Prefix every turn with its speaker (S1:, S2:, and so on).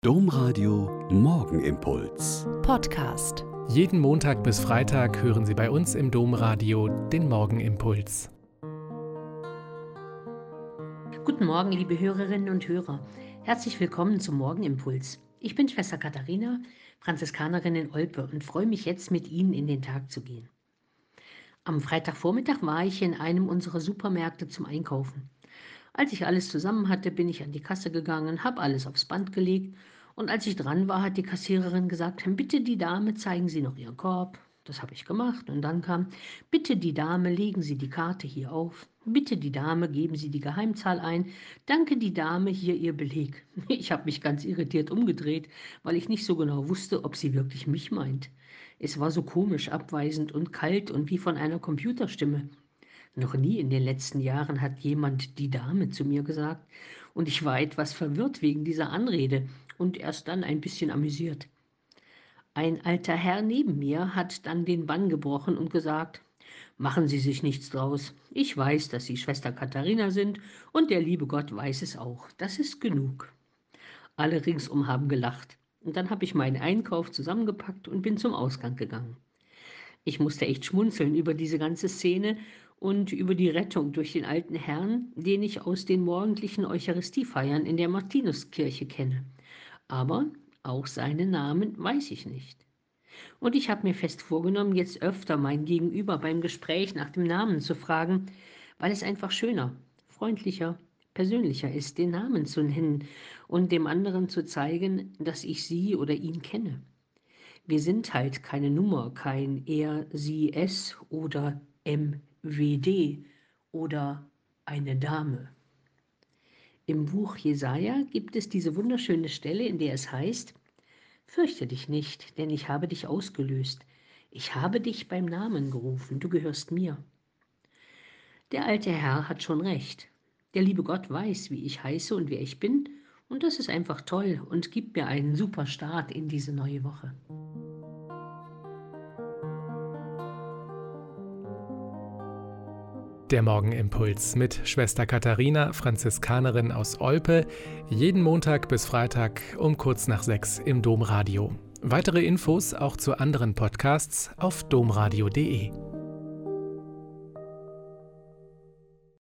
S1: Domradio Morgenimpuls.
S2: Podcast.
S3: Jeden Montag bis Freitag hören Sie bei uns im Domradio den Morgenimpuls.
S4: Guten Morgen, liebe Hörerinnen und Hörer. Herzlich willkommen zum Morgenimpuls. Ich bin Schwester Katharina, Franziskanerin in Olpe und freue mich jetzt mit Ihnen in den Tag zu gehen. Am Freitagvormittag war ich in einem unserer Supermärkte zum Einkaufen. Als ich alles zusammen hatte, bin ich an die Kasse gegangen, habe alles aufs Band gelegt und als ich dran war, hat die Kassiererin gesagt, bitte die Dame, zeigen Sie noch Ihren Korb. Das habe ich gemacht und dann kam, bitte die Dame, legen Sie die Karte hier auf. Bitte die Dame, geben Sie die Geheimzahl ein. Danke die Dame, hier Ihr Beleg. Ich habe mich ganz irritiert umgedreht, weil ich nicht so genau wusste, ob sie wirklich mich meint. Es war so komisch, abweisend und kalt und wie von einer Computerstimme. Noch nie in den letzten Jahren hat jemand die Dame zu mir gesagt und ich war etwas verwirrt wegen dieser Anrede und erst dann ein bisschen amüsiert. Ein alter Herr neben mir hat dann den Bann gebrochen und gesagt, machen Sie sich nichts draus. Ich weiß, dass Sie Schwester Katharina sind und der liebe Gott weiß es auch. Das ist genug. Alle ringsum haben gelacht und dann habe ich meinen Einkauf zusammengepackt und bin zum Ausgang gegangen. Ich musste echt schmunzeln über diese ganze Szene und über die Rettung durch den alten Herrn, den ich aus den morgendlichen Eucharistiefeiern in der Martinuskirche kenne. Aber auch seinen Namen weiß ich nicht. Und ich habe mir fest vorgenommen, jetzt öfter mein Gegenüber beim Gespräch nach dem Namen zu fragen, weil es einfach schöner, freundlicher, persönlicher ist, den Namen zu nennen und dem anderen zu zeigen, dass ich sie oder ihn kenne. Wir sind halt keine Nummer, kein er, sie, es oder MWD oder eine Dame. Im Buch Jesaja gibt es diese wunderschöne Stelle, in der es heißt, fürchte dich nicht, denn ich habe dich ausgelöst. Ich habe dich beim Namen gerufen, du gehörst mir. Der alte Herr hat schon recht. Der liebe Gott weiß, wie ich heiße und wer ich bin. Und das ist einfach toll und gibt mir einen super Start in diese neue Woche.
S3: Der Morgenimpuls mit Schwester Katharina, Franziskanerin aus Olpe, jeden Montag bis Freitag um kurz nach 6 im Domradio. Weitere Infos auch zu anderen Podcasts auf domradio.de.